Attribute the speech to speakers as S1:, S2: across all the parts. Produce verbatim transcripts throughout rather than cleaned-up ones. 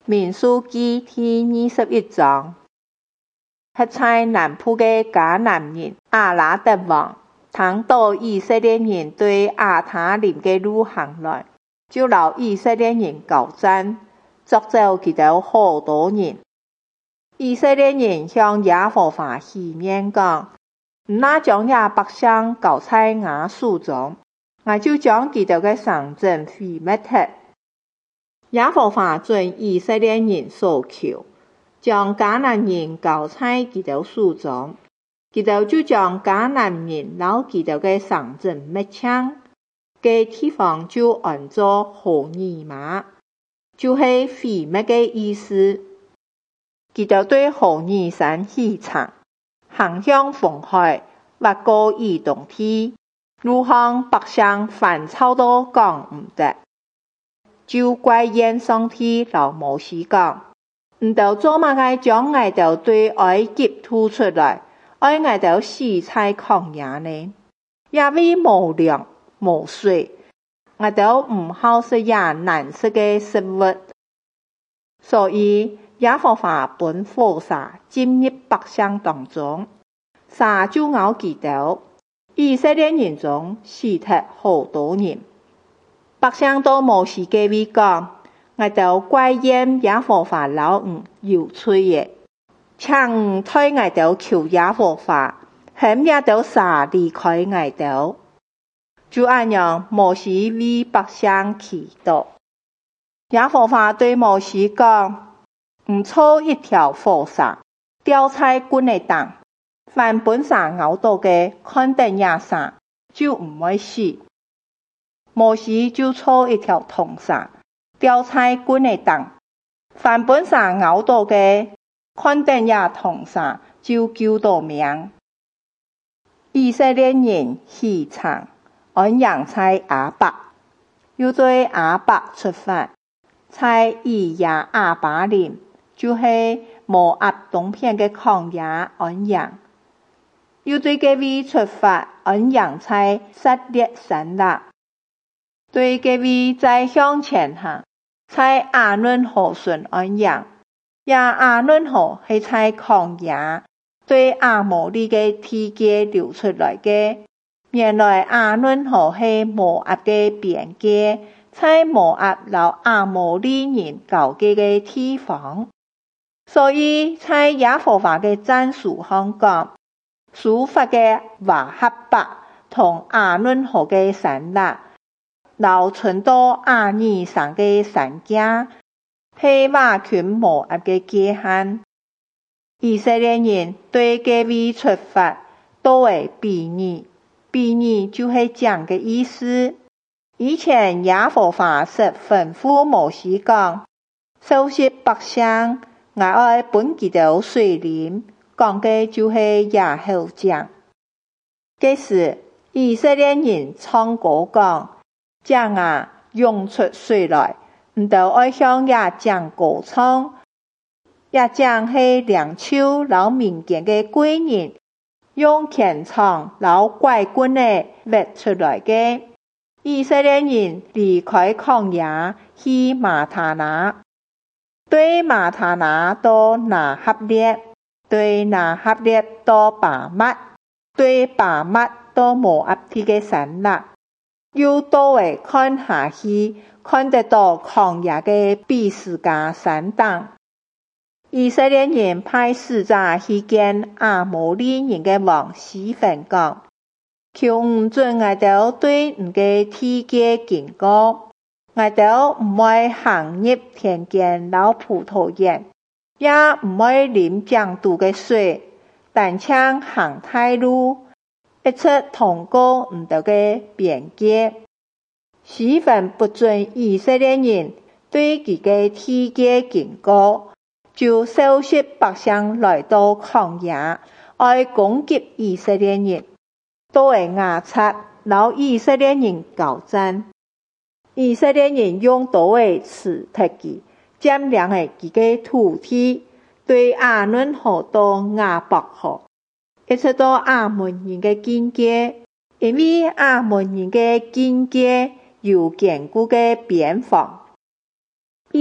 S1: 民數記第二十一章，喺在南部嘅迦南人亞拉德王，聽到以色列人對亞他林嘅路行來，就留以色列人交戰，捉走佢哋好多人。以色列人向耶和華許願講：唔那將亞百姓交在我手中，我就將佢哋嘅城鎮毀滅掉。耶和華准以色列人所求，將迦南人交在佢哋手中，佢哋就將迦南人留佢哋嘅城鎮滅搶，嘅地方就按作何珥瑪，就是毀滅嘅意思。佢哋對何珥山起牆，行向紅海，挖過以東地，路向百姓煩躁到講唔得。就怪怨上帝老摩西講：唔到做乜嘅將我哋對埃及吐出來，愛我哋死在曠野呢？因為無糧無水，我哋唔好食也難食嘅食物，所以耶和華本火沙進入百姓當中，沙就咬佢哋，以色列人中死掉好多人。百姓都摩西嘅位講：我哋怪怨耶和華老唔有罪嘅，請唔推我哋求耶和華，肯也都沙離開我哋。就按樣，摩西為百姓祈禱。耶和華對摩西講：唔做一條火沙，掉在棍嘅當，凡本沙咬到嘅，看見也沙，就唔會死。摩西就做一條銅沙，掉在棍嘅當，凡本沙咬到嘅，看見也銅沙，就救到命。以色列人起牆，安營在亞伯，又對亞伯出發，在以亞亞巴林，就是摩押東邊嘅曠野安營，又對這位出發，安營在撒列山那。對這位再向前行，在亞倫河順安營，也亞倫河是在曠野，對亞摩利嘅地界流出來嘅。原來亞倫河是摩押嘅邊界，在摩押和亞摩利人交界嘅地方。所以在耶和華嘅贊書上講，書法嘅亞哈伯同亞倫河嘅山那，流傳到亞珥山嘅山架，係劃群摩押嘅界限。以色列人對這位出發都為比擬，比擬就是講嘅意思。以前耶和華說吩咐摩西講：收拾百姓，我愛分佢哋水飲，講嘅就是耶和華講。這時以色列人唱歌講：將啊，湧出水來，唔到愛向也將歌唱，也將係梁秋老民間嘅貴人，用虔誠老拐棍嘅挖出來嘅。以色列人離開曠野去馬他那，對馬他那到拿哈列，對拿哈列到巴麥，對巴麥到摩押地嘅山那。又到位看下去，看得到曠野嘅比斯加山當。以色列人派使者去見亞摩利人嘅王西芬講：求唔准我哋對唔嘅地界經過，我哋唔會行入田間老葡萄園，也唔會飲江堵嘅水，但請行大路，一出通過唔到嘅邊界。西芬不准以色列人對佢嘅地界經過，就收拾百姓來到曠野，愛攻擊以色列人，都會壓殺老以色列人交戰。以色列人用刀位刺突佢，佔領係佢嘅土地，對亞倫河到亞伯河，一直到亞捫人嘅境界，因為亞捫人嘅境界有堅固嘅邊防。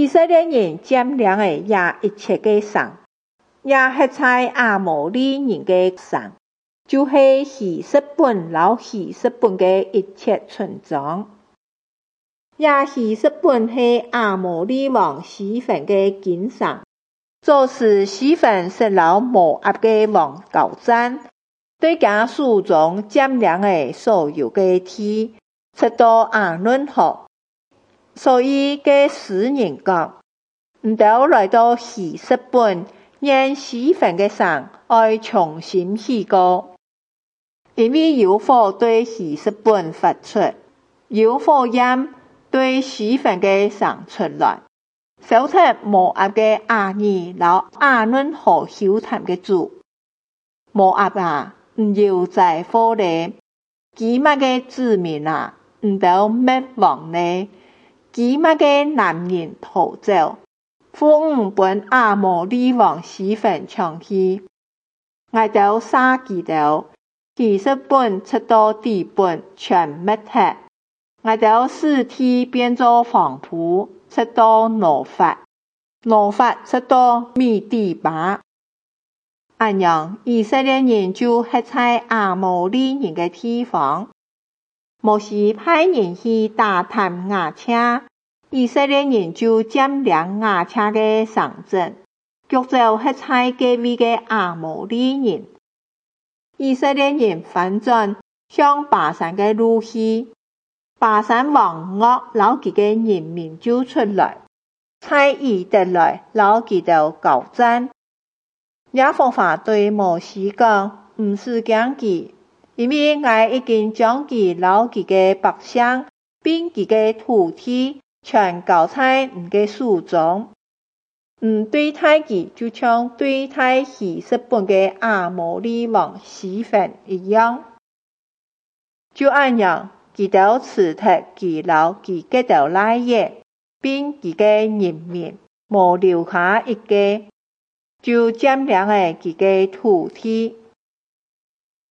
S1: 以色列人佔領的也一切嘅省，也係在亞摩利人嘅省，就是希實本老希實本嘅一切村莊。也希實本係亞摩利王西番嘅經省，做時西番實老摩押嘅王交戰，對家手中佔領嘅所有嘅地，直到亞嫩河。所以嘅詩人講，唔到來到希實本，讓西番嘅省愛重新起過，因為有火對希實本發出，有火焰對西番嘅省出來，燒出摩押嘅亞珥老亞嫩河丘壇嘅主。摩押啊，唔要再火咧！基瑪嘅子民啊，唔到滅亡咧！基瑪嘅男人逃走，父母本亞摩利王西番搶去，我到殺佢到，希實本直到地本全滅hết，我到使地變作荒蕪，直到挪發，挪發直到米底巴。按樣，以色列人就係在亞摩利人嘅地方。摩西派人去打探亞車，以色列人就佔領亞車嘅省鎮，腳走係在隔壁嘅亞摩利人。以色列人反轉向巴珊嘅路去，巴珊王噩老佢嘅人民就出來，在以得來老佢哋交戰。耶和華對摩西講，唔使驚佢，因為我已經將佢老佢嘅百姓，並佢嘅土地，全交在你嘅手中。唔對待佢，就像對待希實本嘅亞摩利王西番一樣。就按樣，佢哋辭退佢老佢嘅條賴業，並佢嘅人民，無留下一個。就佔領了佢嘅土地。